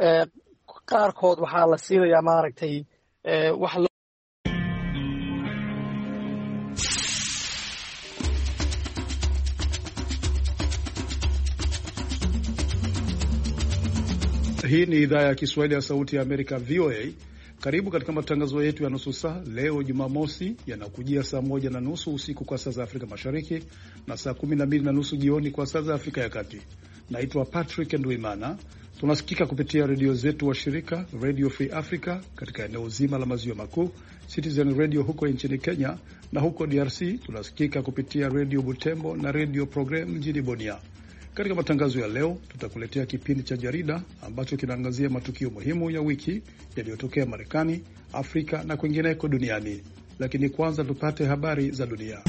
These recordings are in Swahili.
qaarkood waxaa la siinayaa maaragtay wax Hii ni idhaa ya Kiswahili ya Sauti ya Amerika, VOA. Karibu katika matangazo yetu ya nusu saa leo Jumamosi, yanakujia saa 1:30 usiku kwa saa za Afrika Mashariki na saa 12:30 jioni kwa saa za Afrika ya Kati. Naitwa Patrick Ndwimana. Tunasikika kupitia redio zetu wa shirika Radio Free Africa katika eneo zima la maziwa makuu, Citizen Radio huko nchini Kenya, na huko DRC tunasikika kupitia Radio Butembo na Radio Program mjini Bunia. Katika matangazo ya leo tutakuletea kipindi cha jarida ambacho kinaangazia matukio muhimu ya wiki yaliyotokea Marekani, Afrika na kwingineko duniani. Lakini kwanza tupate habari za dunia.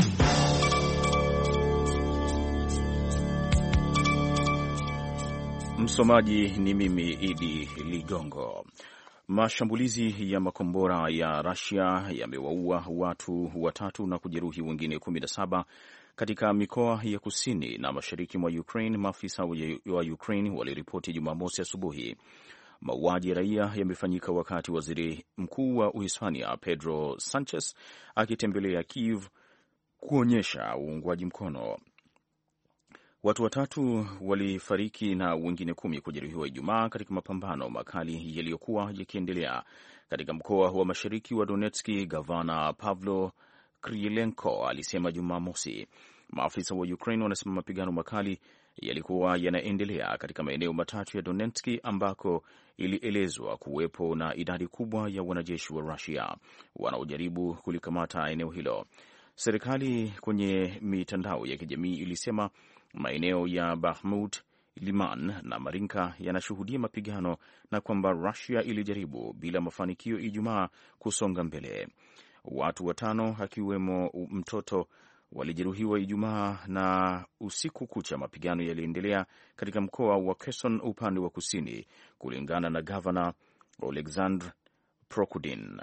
Msomaji ni mimi Idi Ligongo. Mashambulizi ya makombora ya Russia yamewaua watu 3 na kujeruhi wengine 17 katika mikoa ya kusini na mashariki mwa Ukraine, maafisa wa Ukraine waliripoti Jumamosi asubuhi. Mauaji ya raia yamefanyika wakati waziri mkuu wa Uhispania Pedro Sanchez akitembelea Kiev kuonyesha uungwaji mkono. Watu 3 walifariki na wengine 10 kujeruhiwa Ijumaa katika mapambano makali yaliyokuwa yakiendelea katika mkoa wa mashariki wa Donetsk. Gavana Pavlo Krylenko alisema Jumamosi. Maafisa wa Ukraine wanasema mapigano makali yalikuwa yanaendelea katika maeneo matatu ya Donetsk ambako ilielezwa kuwepo na idadi kubwa ya wanajeshi wa Russia wanaojaribu kulikamata eneo hilo. Serikali kwenye mitandao ya kijamii ilisema maeneo ya Bakhmut, Liman na Marinka yanashuhudia mapigano na kwamba Russia ilijaribu bila mafanikio Ijumaa kusonga mbele. Watu 5 akiwemo mtoto walijeruhiwa Ijumaa na usiku kucha mapigano yaliendelea katika mkoa wa Kherson upande wa kusini, kulingana na Governor Oleksandr Prokudin.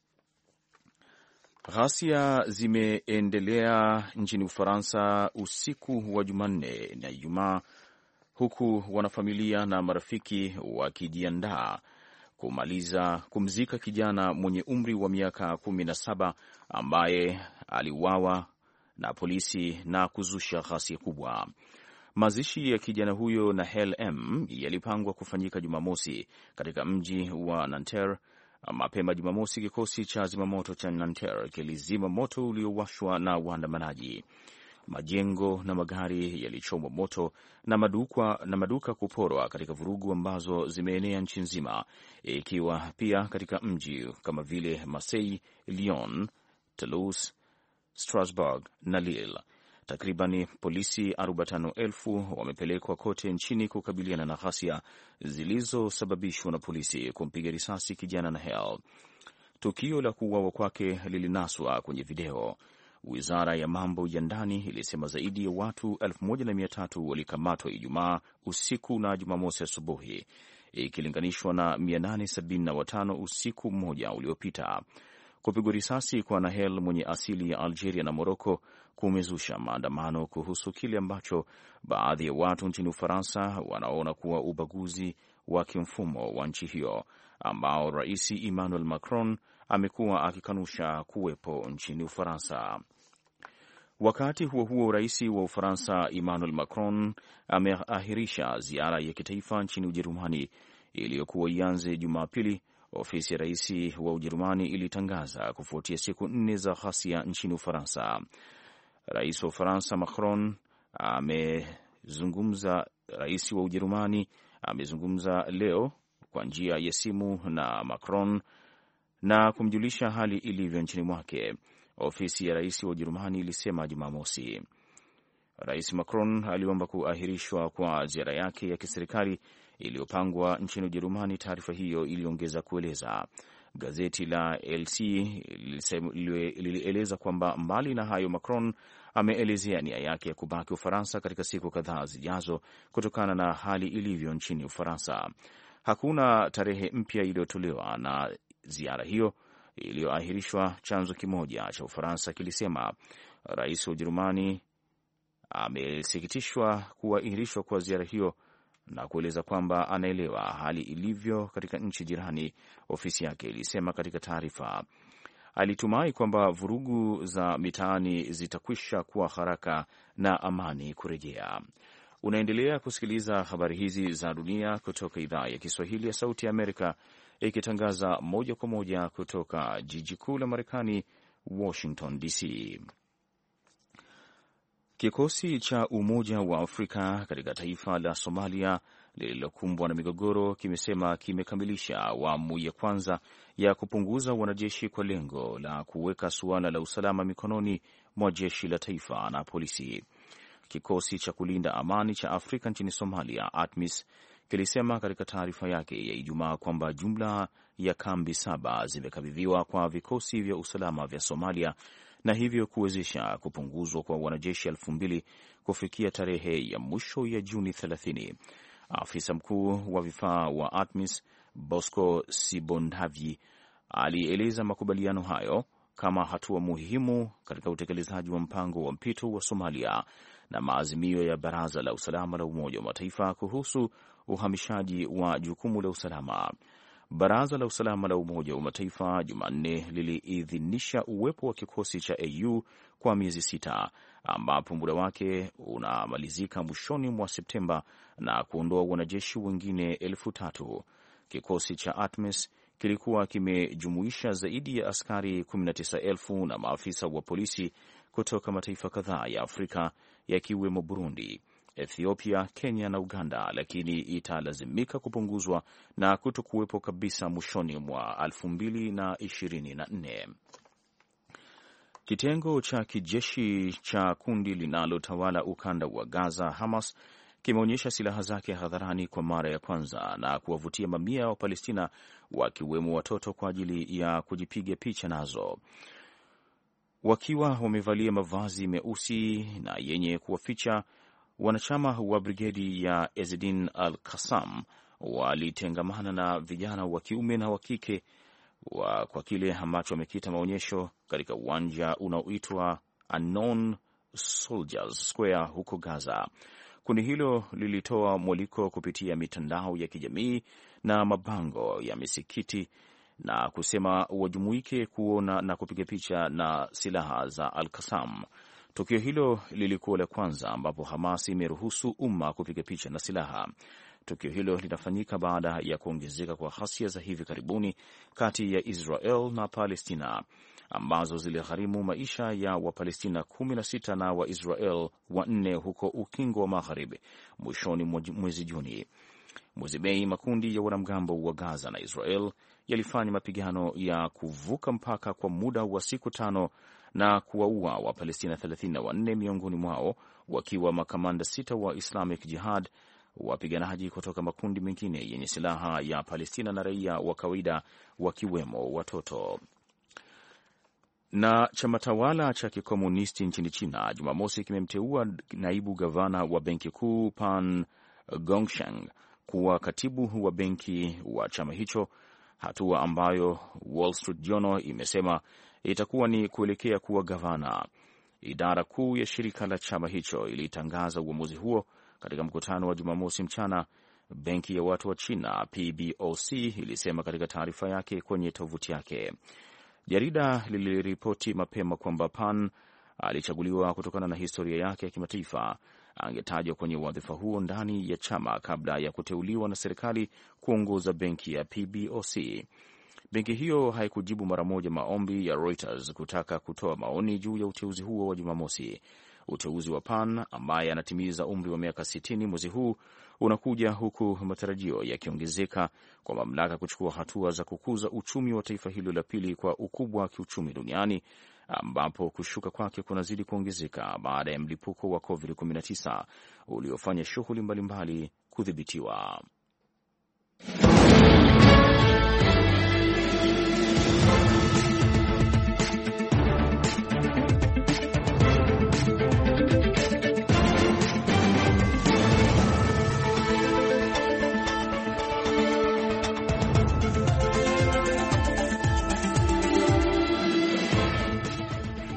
Ghasia zimeendelea nchini Ufaransa usiku wa Jumanne na Ijumaa, huku wanafamilia na marafiki wakijiandaa kumzika kijana mwenye umri wa miaka 17 ambaye aliuawa na polisi na kuzusha ghasia kubwa. Mazishi ya kijana huyo Nahel M yalipangwa kufanyika Jumamosi katika mji wa Nanterre. Mapema Jumamosi, kikosi cha zimamoto cha Nanterre kilizima moto uliowashwa na waandamanaji. Majengo na magari yalichomwa moto na maduka kuporwa katika vurugu ambazo zimeenea nchi nzima, ikiwa pia katika mji kama vile Marseille, Lyon, Toulouse, Strasbourg na Lille. Takriban polisi 45,000 wamepelekwa kote nchini kukabiliana na ghasia zilizosababishwa na polisi kumpiga risasi kijana Nahel. Tukio la kuuawa kwake lilinaswa kwenye video. Wizara ya mambo ya ndani ilisema zaidi ya watu 1,300 walikamatwa Ijumaa usiku na Jumamosi asubuhi, ikilinganishwa na 875 usiku mmoja uliopita. Kupigwa risasi kwa Nahel mwenye asili ya Algeria na Morocco kumezusha maandamano kuhusu kile ambacho baadhi ya watu nchini Ufaransa wanaona kuwa ubaguzi wa kimfumo wa nchi hiyo ambao Rais Emmanuel Macron amekuwa akikanusha kuwepo nchini Ufaransa. Wakati huo huo, Rais wa Ufaransa Emmanuel Macron ameahirisha ziara ya kitaifa nchini Ujerumani iliyokuwa ianze Jumapili. Ofisi ya rais wa Ujerumani ilitangaza kufuatia siku 4 za ghasia nchini Ufaransa. Rais wa Ufaransa Macron rais wa Ujerumani amezungumza leo kwa njia ya simu na Macron na kumjulisha hali ilivyo nchini mwake, ofisi ya rais wa Ujerumani ilisema Jumamosi. Rais Macron aliomba kuahirishwa kwa ziara yake ya kiserikali iliyopangwa nchini Ujerumani. Taarifa hiyo iliongeza kueleza. Gazeti la LC lilieleza kwamba mbali na hayo, Macron ameelezea nia yake ya kubaki Ufaransa katika siku kadhaa zijazo kutokana na hali ilivyo nchini Ufaransa. Hakuna tarehe mpya iliyotolewa na ziara hiyo iliyoahirishwa. Chanzo kimoja cha Ufaransa kilisema rais wa Ujerumani amesikitishwa kuahirishwa kwa ziara hiyo na kueleza kwamba anaelewa hali ilivyo katika nchi jirani, ofisi yake ilisema katika taarifa. Alitumai kwamba vurugu za mitaani zitakwisha kwa haraka na amani kurejea. Unaendelea kusikiliza habari hizi za dunia kutoka idhaa ya Kiswahili ya Sauti ya Amerika, ikitangaza moja kwa moja kutoka jiji kuu la Marekani, Washington DC. Kikosi cha Umoja wa Afrika katika taifa la Somalia lililokumbwa na migogoro kimesema kimekamilisha awamu ya kwanza ya kupunguza wanajeshi kwa lengo la kuweka suala la usalama mikononi mwa jeshi la taifa na polisi. Kikosi cha kulinda amani cha Afrika nchini Somalia, ATMIS, kilisema katika taarifa yake ya Ijumaa kwamba jumla ya kambi 7 zimekabidhiwa kwa vikosi vya usalama vya Somalia na hivyo kuwezesha kupunguzwa kwa wanajeshi 2,000 kufikia tarehe ya mwisho ya Juni 30. Afisa mkuu wa vifaa wa ATMIS, Bosco Sibondavyi, alieleza makubaliano hayo kama hatua muhimu katika utekelezaji wa mpango wa mpito wa Somalia na maazimio ya Baraza la Usalama la Umoja wa Mataifa kuhusu uhamishaji wa jukumu la usalama. Baraza la Usalama la Umoja wa Mataifa Jumanne liliidhinisha uwepo wa kikosi cha AU kwa miezi 6 ambapo muda wake unamalizika mwishoni mwa Septemba na kuondoa wanajeshi wengine 3,000. Kikosi cha ATMIS kilikuwa kimejumuisha zaidi ya askari 19,000 na maafisa wa polisi kutoka mataifa kadhaa ya Afrika yakiwemo Burundi, Ethiopia, Kenya na Uganda, lakini italazimika kupunguzwa na kutokuwepo kabisa mwishoni mwa 2024. Kitengo cha kijeshi cha kundi linalotawala ukanda wa Gaza, Hamas, kimeonyesha silaha zake hadharani kwa mara ya kwanza na kuwavutia mamia ya Wapalestina wakiwemo watoto kwa ajili ya kujipiga picha nazo. Wakiwa wamevalia mavazi meusi na yenye kuwaficha, wanachama wa brigedi ya Ezzedine al-Qassam walitengamana na vijana wa kiume na wa kike kwa kile ambacho wamekita maonyesho katika uwanja unaoitwa Unknown Soldiers Square huko Gaza. Kundi hilo lilitoa mwaliko kupitia mitandao ya kijamii na mabango ya misikiti na kusema wajumuike kuona na kupiga picha na silaha za Al-Qassam. Tukio hilo lilikuwa la kwanza ambapo Hamas imeruhusu umma kupiga picha na silaha. Tukio hilo linafanyika baada ya kuongezeka kwa ghasia za hivi karibuni kati ya Israel na Palestina ambazo ziligharimu maisha ya Wapalestina 16 na Waisrael 4 huko Ukingo wa Magharibi mwishoni mwezi Juni. Mwezi Mei, makundi ya wanamgambo wa Gaza na Israel yalifanya mapigano ya kuvuka mpaka kwa muda wa siku 5 na kuwaua Wapalestina 34, miongoni mwao wakiwa makamanda 6 wa Islamic Jihad, wapiganaji kutoka makundi mengine yenye silaha ya Palestina na raia wa kawaida wakiwemo watoto. Na chama tawala cha kikomunisti nchini China Jumamosi kimemteua naibu gavana wa benki kuu Pan Gongshang kuwa katibu wa benki wa chama hicho, hatua ambayo Wall Street Journal imesema itakuwa ni kuelekea kuwa gavana. Idara kuu ya shirika la chama hicho ilitangaza uamuzi huo katika mkutano wa Jumamosi mchana. Benki ya watu wa China PBOC ilisema katika taarifa yake kwenye tovuti yake. Jarida liliripoti mapema kwamba Pan alichaguliwa kutokana na historia yake ya kimataifa. Angetajwa kwenye wadhifa huo ndani ya chama kabla ya kuteuliwa na serikali kuongoza benki ya PBOC. Benki hiyo haikujibu mara moja maombi ya Reuters kutaka kutoa maoni juu ya uteuzi huo wa Jumamosi. Uteuzi wa Pan ambaye anatimiza umri wa miaka 60 mwezi huu unakuja huku matarajio yakiongezeka kwa mamlaka kuchukua hatua za kukuza uchumi wa taifa hilo la pili kwa ukubwa wa kiuchumi duniani, ambapo kushuka kwake kunazidi kuongezeka baada ya mlipuko wa COVID-19 uliofanya shughuli mbalimbali kudhibitiwa.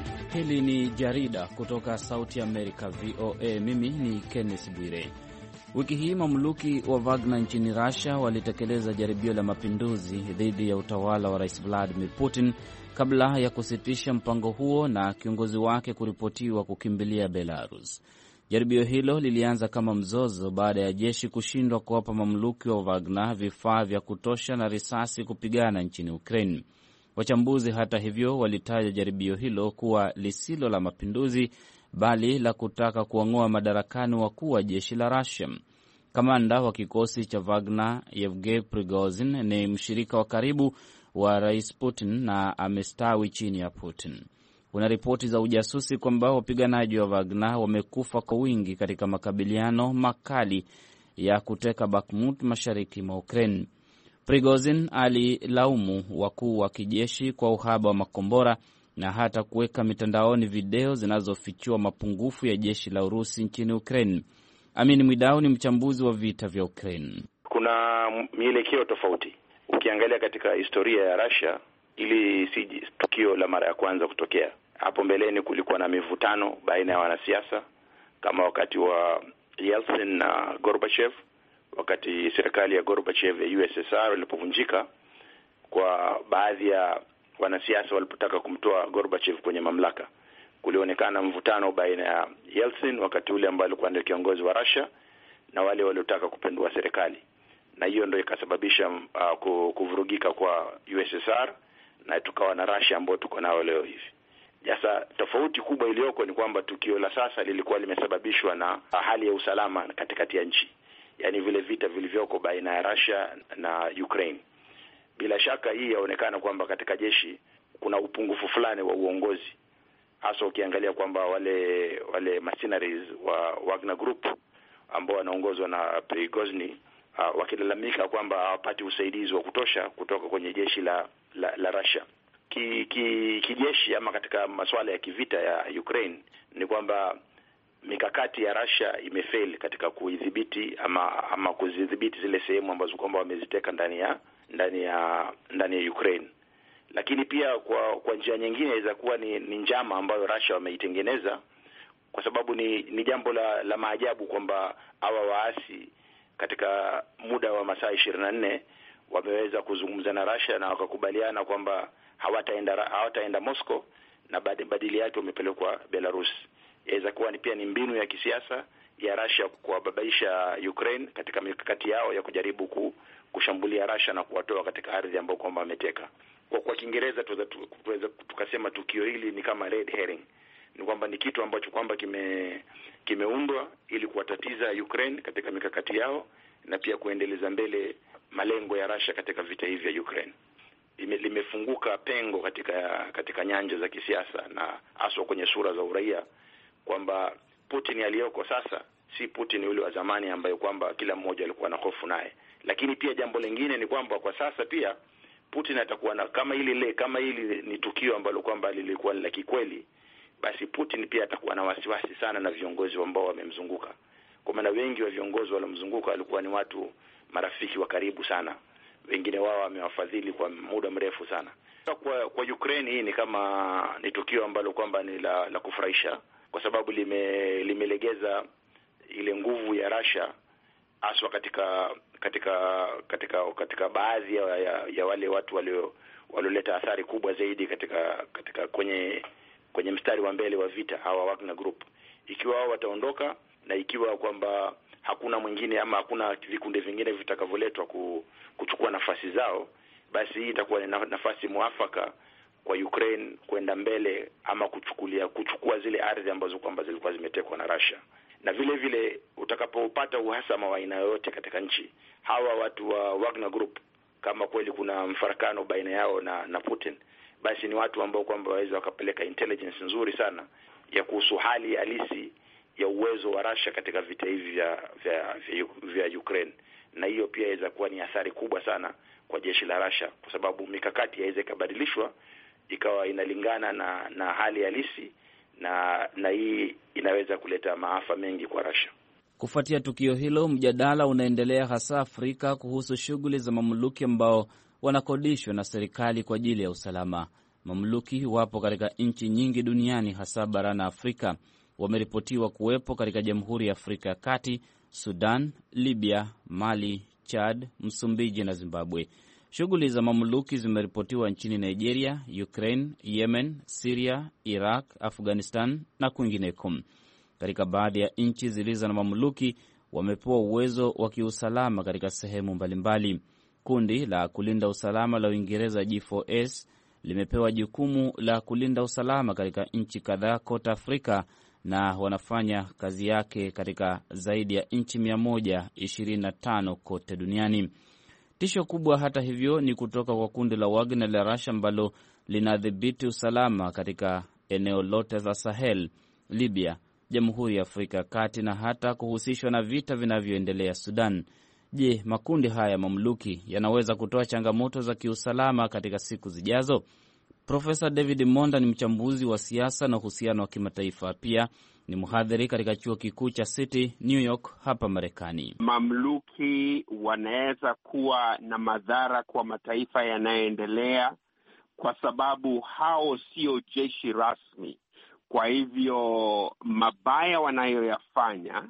Hili ni jarida kutoka Sauti Amerika, VOA. Mimi ni Kenneth Bwire. Wiki hii mamluki wa Wagner nchini Russia walitekeleza jaribio la mapinduzi dhidi ya utawala wa Rais Vladimir Putin kabla ya kusitisha mpango huo na kiongozi wake kuripotiwa kukimbilia Belarus. Jaribio hilo lilianza kama mzozo baada ya jeshi kushindwa kuwapa mamluki wa Wagner vifaa vya kutosha na risasi kupigana nchini Ukraine. Wachambuzi hata hivyo walitaja jaribio hilo kuwa lisilo la mapinduzi bali la kutaka kuang'oa madarakani wakuu wa jeshi la Russia. Kamanda wa kikosi cha Wagner, Yevgeny Prigozhin, ni mshirika wa karibu wa Rais Putin na amestawi chini ya Putin. Kuna ripoti za ujasusi kwamba wapiganaji wa Wagner wamekufa kwa wingi katika makabiliano makali ya kuteka Bakhmut mashariki mwa Ukraine. Prigozhin alilaumu wakuu wa kijeshi kwa uhaba wa makombora na hata kuweka mitandaoni video zinazofichua mapungufu ya jeshi la Urusi nchini Ukraine. Amin Mwidau ni mchambuzi wa vita vya Ukraine. Kuna mielekeo tofauti. Ukiangalia katika historia ya Russia, ili si tukio la mara ya kwanza kutokea. Hapo mbeleni kulikuwa na mivutano baina ya wanasiasa kama wakati wa Yeltsin na Gorbachev, wakati serikali ya Gorbachev ya USSR ilipovunjika, kwa baadhi ya wanasiasa walipotaka kumtoa Gorbachev kwenye mamlaka. Kulionekana mvutano baina ya Yeltsin wakati ule ambaye alikuwa ndio kiongozi wa Russia na wale waliotaka kupindua serikali. Na hiyo ndio ikasababisha kuvurugika kwa USSR na tukawa na Russia ambayo tuko nao leo hivi. Sasa tofauti kubwa iliyoko ni kwamba tukio la sasa lilikuwa limesababishwa na hali ya usalama katikati ya nchi. Yaani vile vita vilivyoko baina ya Russia na Ukraine. Bila shaka hii yaonekana kwamba katika jeshi kuna upungufu fulani wa uongozi. Hasa ukiangalia kwamba wale mercenaries wa Wagner Group ambao wanaongozwa na Prigozhin wakilalamika kwamba hawapati usaidizi wa kutosha kutoka kwenye jeshi la Russia. Kijeshi ama katika masuala ya kivita ya Ukraine ni kwamba mikakati ya Russia imefail katika kuidhibiti ama kuzidhibiti zile sehemu ambazo kwamba wameziteka ndani ya Ukraine. Lakini pia kwa njia nyingine inaweza kuwa ni njama ambayo Russia wameitengeneza, kwa sababu ni jambo la maajabu kwamba hawa waasi katika muda wa masaa 24 wameweza kuzungumza na Russia na wakakubaliana kwamba hawataenda Moscow na badili yake wamepelekwa Belarus. Inaweza kuwa pia ni mbinu ya kisiasa ya Russia kuwababaisha Ukraine katika mikakati yao ya kujaribu kushambulia Russia na kuwatoa katika ardhi ambayo kwamba wameteka. Kwa Kiingereza tuweza tukasema tukio hili ni kama red herring. Ni kwamba ni kitu ambacho kwamba kimeundwa ili kuwatatiza Ukraine katika mikakati yao na pia kuendeleza mbele malengo ya Russia katika vita hivi vya Ukraine. Limefunguka pengo katika nyanja za kisiasa na hasa kwenye sura za uraia, kwamba Putin aliyoko sasa si Putin yule wa zamani ambaye kwamba kila mmoja alikuwa na hofu naye. Lakini pia jambo lingine ni kwamba kwa sasa pia Putin atakuwa na kama hili ni tukio ambalo kwamba lilikuwa la kikweli, basi Putin pia atakuwa na wasiwasi sana na viongozi ambao wamemzunguka. Kwa maana wengi wa viongozi waliomzunguka walikuwa ni watu marafiki wa karibu sana. Wengine wao wamewafadhili kwa muda mrefu sana. Kwa Ukraine hii ni tukio ambalo kwamba ni la kufurahisha, kwa sababu limelegeza ile nguvu ya Russia haswa katika baadhi ya wale watu walioleta athari kubwa zaidi katika kwenye mstari wa mbele wa vita, hawa Wagner Group. Ikiwa wao wataondoka na ikiwa kwamba hakuna mwingine ama hakuna vikundi vingine vitakavyoletwa kuchukua nafasi zao, basi hii itakuwa ni nafasi muafaka kwa Ukraine kwenda mbele ama kuchukua zile ardhi ambazo kwamba zilikuwa zimetekwa na Russia. Na vile vile utakapopata uhasama wa aina yoyote katika nchi, hawa watu wa Wagner Group, kama kweli kuna mfarakano baina yao na Putin, basi ni watu ambao kwamba waweza wakapeleka intelligence nzuri sana ya kuhusu hali halisi ya uwezo wa Russia katika vita hivi vya Ukraine. Na hiyo pia inaweza kuwa ni athari kubwa sana kwa jeshi la Russia, kwa sababu mikakati yaweza kubadilishwa ikawa inalingana na hali halisi, na hii inaweza kuleta maafa mengi kwa Russia. Kufuatia tukio hilo, mjadala unaendelea hasa Afrika kuhusu shughuli za mamluki ambao wanakodishwa na serikali kwa ajili ya usalama. Mamluki wapo katika nchi nyingi duniani, hasa barani Afrika. Wameripotiwa kuwepo katika Jamhuri ya Afrika ya Kati, Sudan, Libya, Mali, Chad, Msumbiji na Zimbabwe. Shughuli za mamluki zimeripotiwa nchini Nigeria, Ukraine, Yemen, Syria, Iraq, Afghanistan na kwingineko. Katika baadhi ya nchi zilizo na mamluki wamepewa uwezo wa kiusalama katika sehemu mbalimbali. Kundi la kulinda usalama la Uingereza G4S limepewa jukumu la kulinda usalama katika nchi kadhaa kote Afrika na wanafanya kazi yake katika zaidi ya nchi 125 kote duniani. Tisho kubwa hata hivyo ni kutoka kwa kundi la Wagner la Russia ambalo linadhibiti usalama katika eneo lote la Sahel, Libya, Jamhuri ya Afrika ya Kati na hata kuhusishwa na vita vinavyoendelea Sudan. Je, makundi haya mamluki yanaweza kutoa changamoto za kiusalama katika siku zijazo? Profesa David Monda ni mchambuzi wa siasa na uhusiano wa kimataifa. Pia ni mhadhiri katika chuo kikuu cha City, New York, hapa Marekani. Mamluki wanaweza kuwa na madhara kwa mataifa yanayoendelea kwa sababu hao sio jeshi rasmi. Kwa hivyo mabaya wanayoyafanya,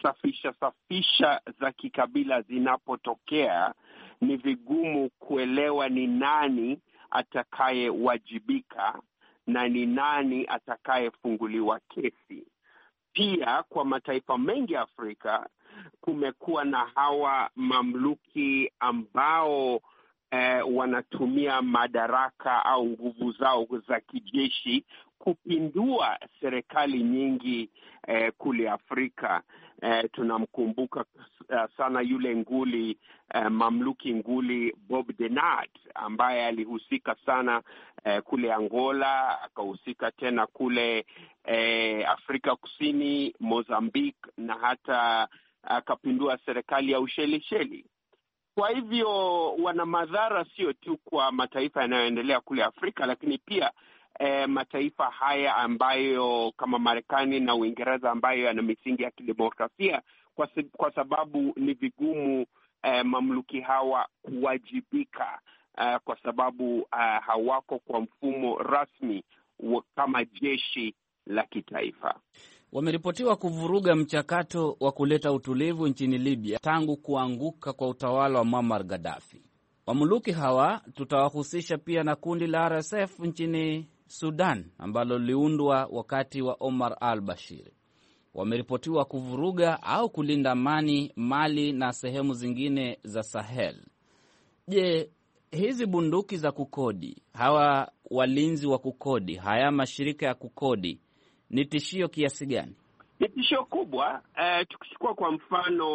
safisha za kikabila zinapotokea, ni vigumu kuelewa ni nani atakayewajibika na ni nani atakayefunguliwa kesi. Pia kwa mataifa mengi ya Afrika kumekuwa na hawa mamluki ambao wanatumia madaraka au nguvu zao za kijeshi kupindua serikali nyingi kule Afrika. Tunamkumbuka sana yule nguli mamluki nguli Bob Denard ambaye alihusika sana kule Angola, akahusika tena kule Afrika Kusini, Mozambique na hata akapindua serikali ya Ushelisheli. Kwa hivyo wana madhara sio tu kwa mataifa yanayoendelea kule Afrika, lakini pia mataifa haya ambayo kama Marekani na Uingereza ambayo yana misingi ya kidemokrasia, kwa sababu ni vigumu mamluki hawa kuwajibika kwa sababu hawako kwa mfumo rasmi kama jeshi la kitaifa. Wameripotiwa kuvuruga mchakato wa kuleta utulivu nchini Libya tangu kuanguka kwa utawala wa Muammar Gaddafi. Mamluki hawa tutawahusisha pia na kundi la RSF nchini Sudan ambalo liliundwa wakati wa Omar al-Bashir. Wameripotiwa kuvuruga au kulinda amani Mali na sehemu zingine za Sahel. Je, hizi bunduki za kukodi, hawa walinzi wa kukodi, haya mashirika ya kukodi ni tishio kiasi gani? Ni tishio kubwa. Tukichukua kwa mfano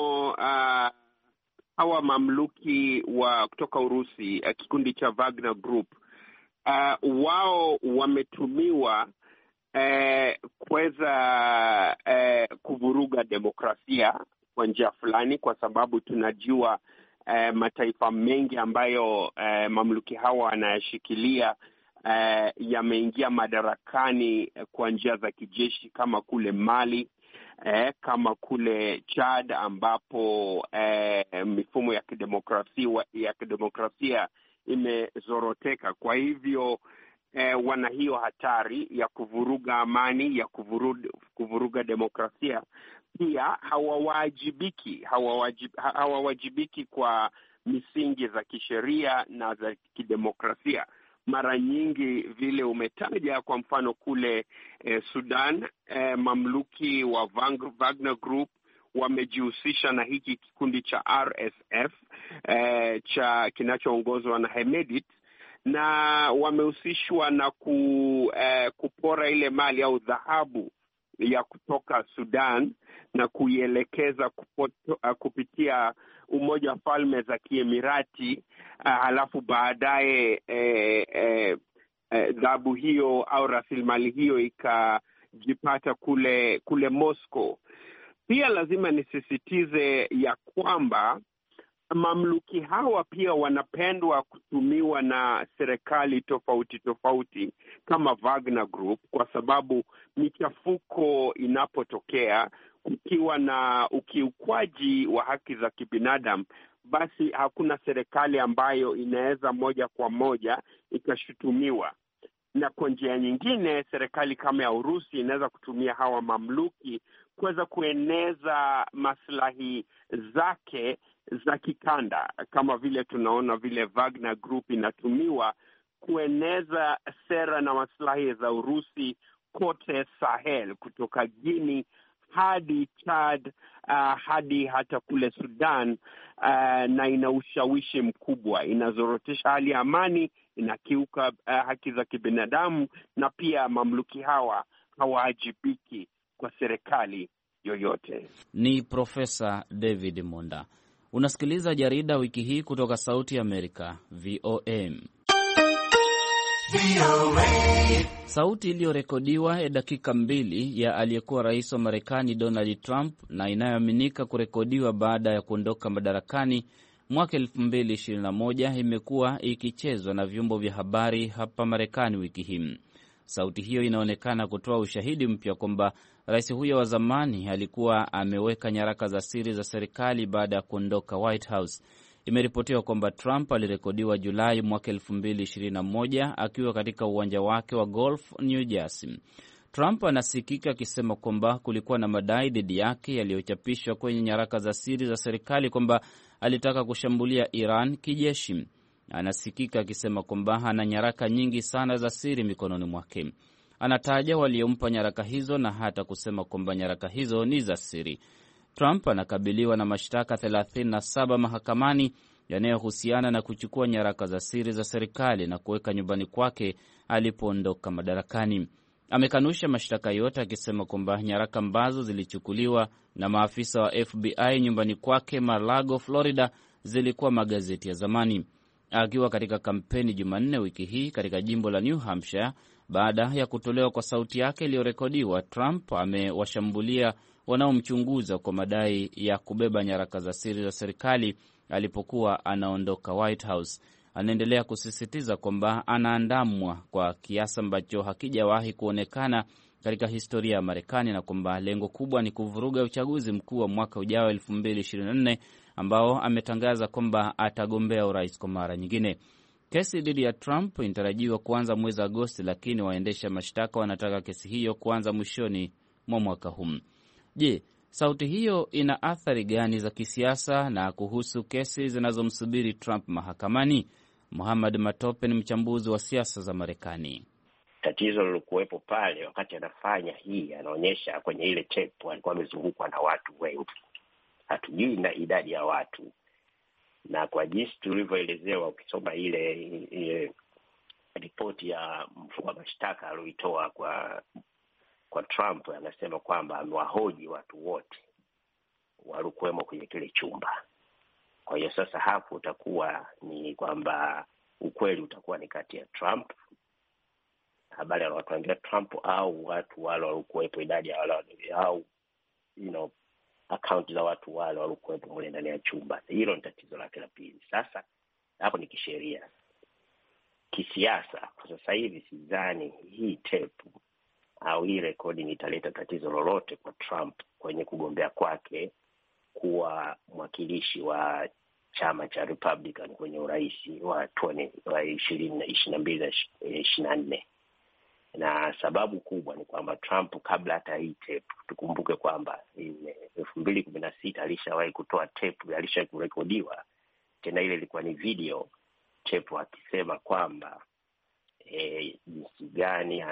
hawa mamluki wa kutoka Urusi, kikundi cha Wagner Group, wao wametumiwa kuweza kuvuruga demokrasia kwa njia fulani, kwa sababu tunajua mataifa mengi ambayo mamluki hawa wanayashikilia yameingia madarakani kwa njia za kijeshi, kama kule Mali, kule Chad ambapo mifumo ya kidemokrasia imezoroteka. Kwa hivyo wana hiyo hatari ya kuvuruga amani, ya kuvuruga demokrasia. Pia hawawajibiki kwa misingi za kisheria na za kidemokrasia. Mara nyingi vile umetaja, kwa mfano kule Sudan, mamluki wa Wagner Group wamejihusisha na hiki kikundi cha RSF cha kinachoongozwa na Hemedti, na wamehusishwa na kupora ile mali au dhahabu ya kutoka Sudan na kuielekeza kupitia Umoja wa Falme za Kiemirati, halafu baadaye dhahabu hiyo au rasilimali hiyo ikajipata kule Moscow. Pia lazima nisisitize ya kwamba mamluki hawa pia wanapendwa kutumiwa na serikali tofauti kama Wagner Group, kwa sababu michafuko inapotokea, kukiwa na ukiukwaji wa haki za kibinadamu, basi hakuna serikali ambayo inaweza moja kwa moja ikashutumiwa. na kwa njia nyingine serikali kama ya Urusi inaweza kutumia hawa mamluki kuweza kueneza maslahi zake za kikanda, kama vile tunaona vile Wagner Group inatumiwa kueneza sera na maslahi za Urusi kote Sahel, kutoka Guinea hadi Chad, hadi hata kule Sudan, na ina ushawishi mkubwa, inazorotesha hali ya amani, inakiuka haki za kibinadamu, na pia mamluki hawa hawaajibiki kwa serikali yoyote. Ni Profesa David Monda. Unasikiliza jarida wiki hii kutoka Sauti ya Amerika, VOA. Sauti iliyorekodiwa ya dakika 2 ya aliyekuwa rais wa Marekani Donald Trump na inayoaminika kurekodiwa baada ya kuondoka madarakani mwaka 2021 imekuwa ikichezwa na vyombo vya habari hapa Marekani wiki hii. Sauti hiyo inaonekana kutoa ushahidi mpya kwamba rais huyo wa zamani alikuwa ameweka nyaraka za siri za serikali baada ya kuondoka White House. Imeripotiwa kwamba Trump alirekodiwa Julai mwaka 2021 akiwa katika uwanja wake wa golf New Jersey. Trump anasikika akisema kwamba kulikuwa na madai dhidi yake yaliyochapishwa kwenye nyaraka za siri za serikali kwamba alitaka kushambulia Iran kijeshi. Anasikika akisema kwamba ana nyaraka nyingi sana za siri mikononi mwake. Anataja waliompa nyaraka hizo na hata kusema kwamba nyaraka hizo ni za siri. Trump anakabiliwa na mashtaka 37 mahakamani yanayohusiana na kuchukua nyaraka za siri za serikali na kuweka nyumbani kwake alipoondoka madarakani. Amekanusha mashtaka yote akisema kwamba nyaraka ambazo zilichukuliwa na maafisa wa FBI nyumbani kwake Mar-a-Lago, Florida, zilikuwa magazeti ya zamani. Akiwa katika kampeni Jumanne wiki hii katika jimbo la New Hampshire, baada ya kutolewa kwa sauti yake iliyorekodiwa, Trump amewashambulia wanaomchunguza kwa madai ya kubeba nyaraka za siri za serikali alipokuwa anaondoka White House. Anaendelea kusisitiza kwamba anaandamwa kwa kiasi ambacho hakijawahi kuonekana katika historia ya Marekani na kwamba lengo kubwa ni kuvuruga uchaguzi mkuu wa mwaka ujao 2024 ambao ametangaza kwamba atagombea urais kwa mara nyingine. Kesi dhidi ya Trump inatarajiwa kuanza mwezi Agosti, lakini waendesha mashtaka wanataka kesi hiyo kuanza mwishoni mwa mwaka huu. Je, sauti hiyo ina athari gani za kisiasa na kuhusu kesi zinazomsubiri Trump mahakamani? Muhammad Matope ni mchambuzi wa siasa za Marekani. Tatizo lilokuwepo pale wakati anafanya hii, anaonyesha kwenye ile tape alikuwa amezungukwa na watu wengi. Hatujui na idadi ya watu, na kwa jinsi tulivyoelezewa ukisoma ile ripoti ya mkuu wa mashtaka aliyoitoa kwa Trump, anasema kwamba amewahoji watu wote walikuwemo kwenye kile chumba. Kwa hiyo sasa hapo utakuwa ni kwamba ukweli utakuwa ni kati ya Trump, habari anawaambia Trump, au watu wale walikuwepo, idadi ya wale au account za watu wale walikuwepo mle ndani ya chumba. Hilo ni tatizo lake la pili. Sasa hapo ni kisheria. Kisiasa kwa sasa hivi sidhani hii tape au hii recording italeta tatizo lolote kwa Trump kwenye kugombea kwake kuwa mwakilishi wa chama cha Republican kwenye urais wa 2022-2024. Na sababu kubwa ni kwamba Trump, kabla hata hii tape, tukumbuke kwamba 2016 alishawahi kutoa tape, alishawahi kurekodiwa tena, ile ilikuwa ni video tape, akisema kwamba jinsi gani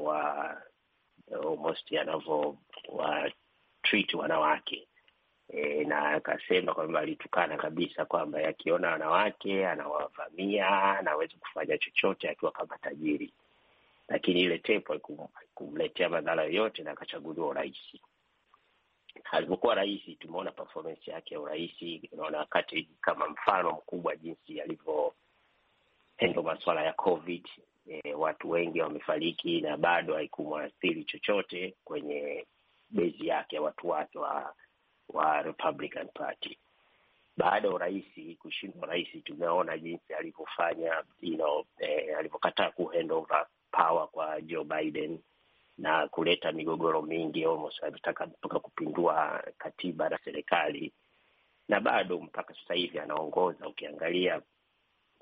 anavyo treat wanawake, na akasema kwamba alitukana kabisa kwamba yakiona wanawake anawavamia, anaweza kufanya chochote akiwa kama tajiri. Lakini ile tape kumletea madhara yoyote na akachaguliwa urais. Alipokuwa rais, tumeona performance yake ya urais, unaona wakati kama mfano mkubwa jinsi alivyo handle masuala ya COVID. Watu wengi wamefariki na bado haikumwathiri chochote kwenye base yake, watu wake wa Republican Party. Baada ya urais kushindwa rais, tumeona jinsi alivyofanya, alivyokataa kuhand over power kwa Joe Biden na kuleta migogoro mingi, almost alitaka mpaka kupindua katiba na serikali, na bado mpaka sasa hivi anaongoza. Ukiangalia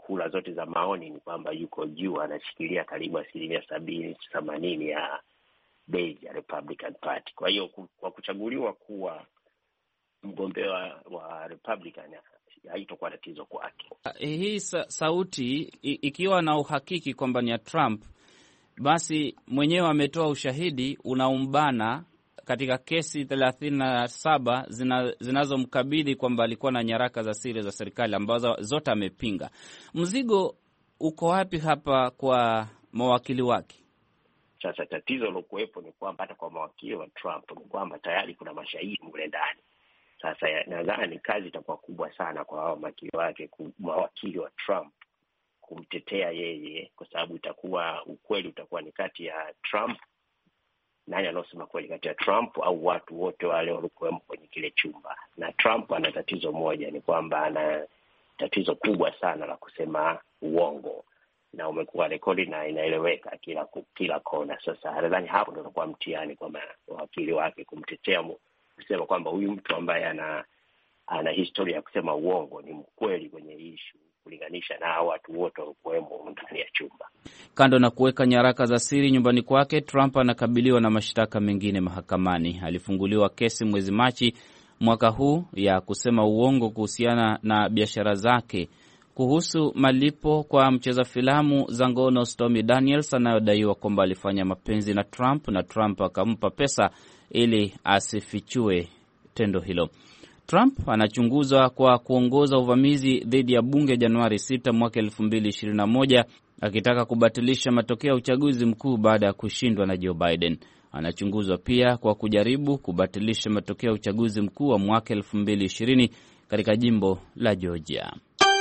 kura zote za maoni ni kwamba yuko juu, anashikilia karibu 70-80 ya base ya Republican Party. Kwa hiyo kwa kuchaguliwa kuwa mgombea wa Republican haitakuwa tatizo kwake. Hii sauti ikiwa na uhakiki kwamba ni ya Trump, basi mwenyewe ametoa ushahidi unaumbana katika kesi 37 zinazomkabidhi kwamba alikuwa na nyaraka za siri za serikali ambazo zote amepinga. Mzigo uko wapi hapa kwa mawakili wake? Sasa tatizo lilokuwepo ni kwamba hata kwa mawakili wa Trump ni kwamba tayari kuna mashahidi mle ndani. Sasa nadhani kazi itakuwa kubwa sana kwa hao mawakili wa Trump kumtetea yeye, kwa sababu ukweli utakuwa ni kati ya Trump, nani anaosema kweli kati ya Trump au watu wote wale walikuwa kwenye kile chumba. Na Trump ana tatizo moja, ni kwamba ana tatizo kubwa sana la kusema uongo, na umekuwa rekodi na inaeleweka kila kona. Sasa nadhani hapo ndio utakuwa mtihani kwa mawakili wake kumtetea, kusema kwamba huyu mtu ambaye ana historia ya kusema uongo ni mkweli kwenye issue, kulinganisha na watu wote walikuwemo ndani ya chumba. Kando na kuweka nyaraka za siri nyumbani kwake, Trump anakabiliwa na mashtaka mengine mahakamani. Alifunguliwa kesi mwezi Machi mwaka huu ya kusema uongo kuhusiana na biashara zake kuhusu malipo kwa mcheza filamu za ngono Stormy Daniels anayodaiwa kwamba alifanya mapenzi na Trump na Trump akampa pesa ili asifichue tendo hilo. Trump anachunguzwa kwa kuongoza uvamizi dhidi ya bunge Januari 6 mwaka 2021 akitaka kubatilisha matokeo ya uchaguzi mkuu baada ya kushindwa na Joe Biden. Anachunguzwa pia kwa kujaribu kubatilisha matokeo ya uchaguzi mkuu wa mwaka 2020 katika jimbo la Georgia.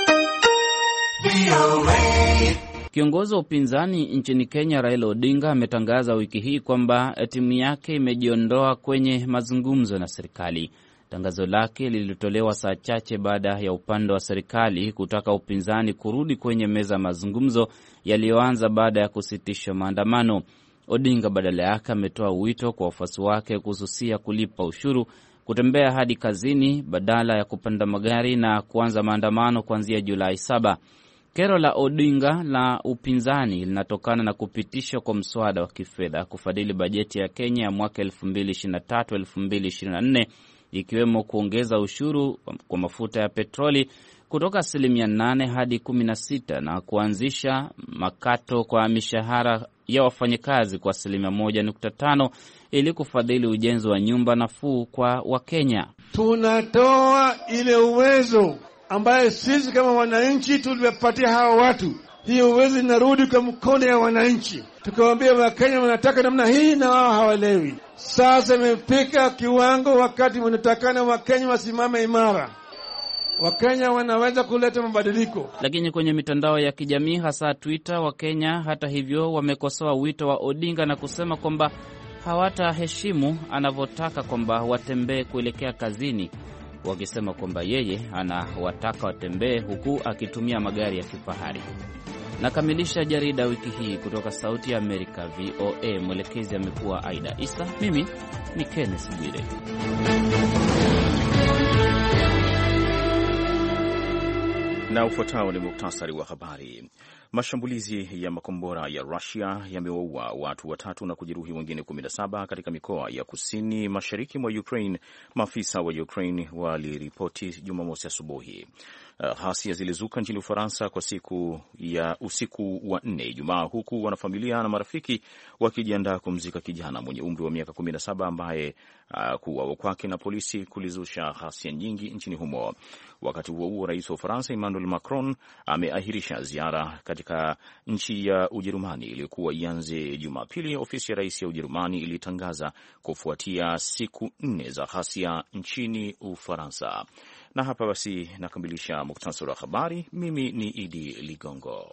Kiongozi wa upinzani nchini Kenya Raila Odinga ametangaza wiki hii kwamba timu yake imejiondoa kwenye mazungumzo na serikali. Tangazo lake lilitolewa saa chache baada ya upande wa serikali kutaka upinzani kurudi kwenye meza ya mazungumzo yaliyoanza baada ya kusitisha maandamano. Odinga badala yake ametoa wito kwa wafuasi wake kususia kulipa ushuru, kutembea hadi kazini badala ya kupanda magari na kuanza maandamano kuanzia Julai 7. Kero la Odinga la upinzani linatokana na kupitishwa kwa mswada wa kifedha kufadhili bajeti ya Kenya ya mwaka 2023-2024, ikiwemo kuongeza ushuru kwa mafuta ya petroli kutoka 8% hadi 16% na kuanzisha makato kwa mishahara ya wafanyakazi kwa 1.5% ili kufadhili ujenzi wa nyumba nafuu kwa Wakenya. Tunatoa ile uwezo ambaye sisi kama wananchi tuliwapatia hawa watu. Hiyo uwezo inarudi kwa mkono ya wananchi. Tukawaambia Wakenya wanataka namna hii na wao hawalewi. Sasa imefika kiwango wakati wanatakana Wakenya wasimame imara. Wakenya wanaweza kuleta mabadiliko. Lakini kwenye mitandao ya kijamii hasa Twitter, Wakenya hata hivyo wamekosoa wito wa Odinga na kusema kwamba hawataheshimu anavyotaka kwamba watembee kuelekea kazini, wakisema kwamba yeye anawataka watembee huku akitumia magari ya kifahari. Nakamilisha jarida wiki hii kutoka Sauti ya Amerika VOA. Mwelekezi amekuwa Aida Isa. Mimi ni Kenneth Bwire. Na ufuatao ni muktasari wa habari. Mashambulizi ya makombora ya Russia yamewaua watu 3 na kujeruhi wengine 17 katika mikoa ya kusini mashariki mwa Ukraine, maafisa wa Ukraine waliripoti Jumamosi asubuhi. Ghasia zilizuka nchini Ufaransa kwa usiku wa 4 Ijumaa, huku wanafamilia na marafiki wakijiandaa kumzika kijana mwenye umri wa miaka 17 ambaye kuuawa kwake na polisi kulizusha ghasia nyingi nchini humo. Wakati huo rais wa Ufaransa Emmanuel Macron ameahirisha ziara katika nchi ya Ujerumani iliyokuwa ianze Jumapili. Ofisi ya rais ya Ujerumani ilitangaza kufuatia siku 4 za ghasia nchini Ufaransa. Na hapa basi nakamilisha muktasari wa habari. Mimi ni Idi Ligongo.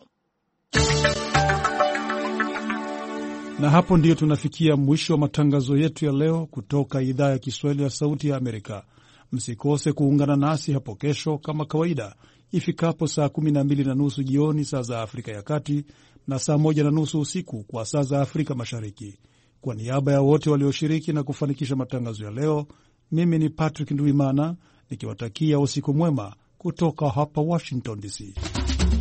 Na hapo ndiyo tunafikia mwisho wa matangazo yetu ya leo kutoka idhaa ya Kiswahili ya Sauti ya Amerika. Msikose kuungana nasi hapo kesho kama kawaida ifikapo saa 12:30 jioni saa za Afrika ya Kati na saa 1:30 usiku kwa saa za Afrika Mashariki. Kwa niaba ya wote walioshiriki na kufanikisha matangazo ya leo, mimi ni Patrick Ndwimana nikiwatakia usiku mwema kutoka hapa Washington DC.